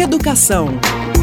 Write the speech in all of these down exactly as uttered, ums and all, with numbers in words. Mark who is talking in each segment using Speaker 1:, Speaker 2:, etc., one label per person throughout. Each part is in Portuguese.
Speaker 1: Educação.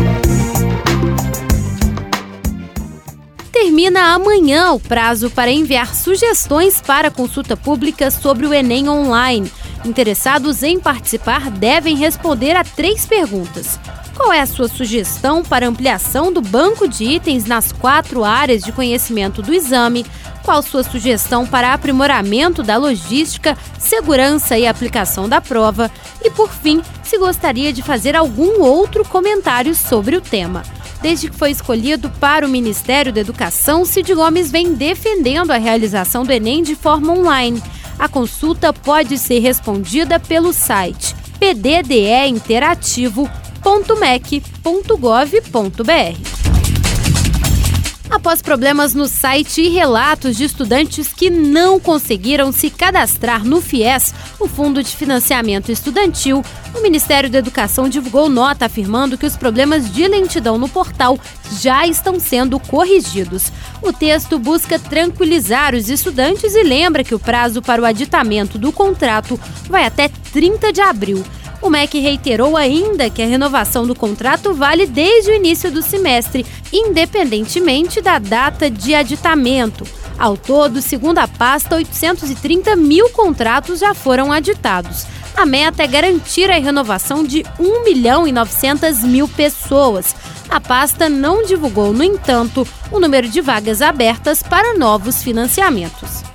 Speaker 2: Termina amanhã o prazo para enviar sugestões para a consulta pública sobre o Enem Online. Interessados em participar devem responder a três perguntas. Qual é a sua sugestão para ampliação do banco de itens nas quatro áreas de conhecimento do exame? Qual sua sugestão para aprimoramento da logística, segurança e aplicação da prova? E, por fim, se gostaria de fazer algum outro comentário sobre o tema. Desde que foi escolhido para o Ministério da Educação, Cid Gomes vem defendendo a realização do Enem de forma online. A consulta pode ser respondida pelo site p d d e interativo ponto m e c ponto gov ponto b r. Após problemas no site e relatos de estudantes que não conseguiram se cadastrar no FIES, o Fundo de Financiamento Estudantil, o Ministério da Educação divulgou nota afirmando que os problemas de lentidão no portal já estão sendo corrigidos. O texto busca tranquilizar os estudantes e lembra que o prazo para o aditamento do contrato vai até trinta de abril. O M E C reiterou ainda que a renovação do contrato vale desde o início do semestre, independentemente da data de aditamento. Ao todo, segundo a pasta, oitocentos e trinta mil contratos já foram aditados. A meta é garantir a renovação de um milhão e novecentas mil pessoas. A pasta não divulgou, no entanto, o número de vagas abertas para novos financiamentos.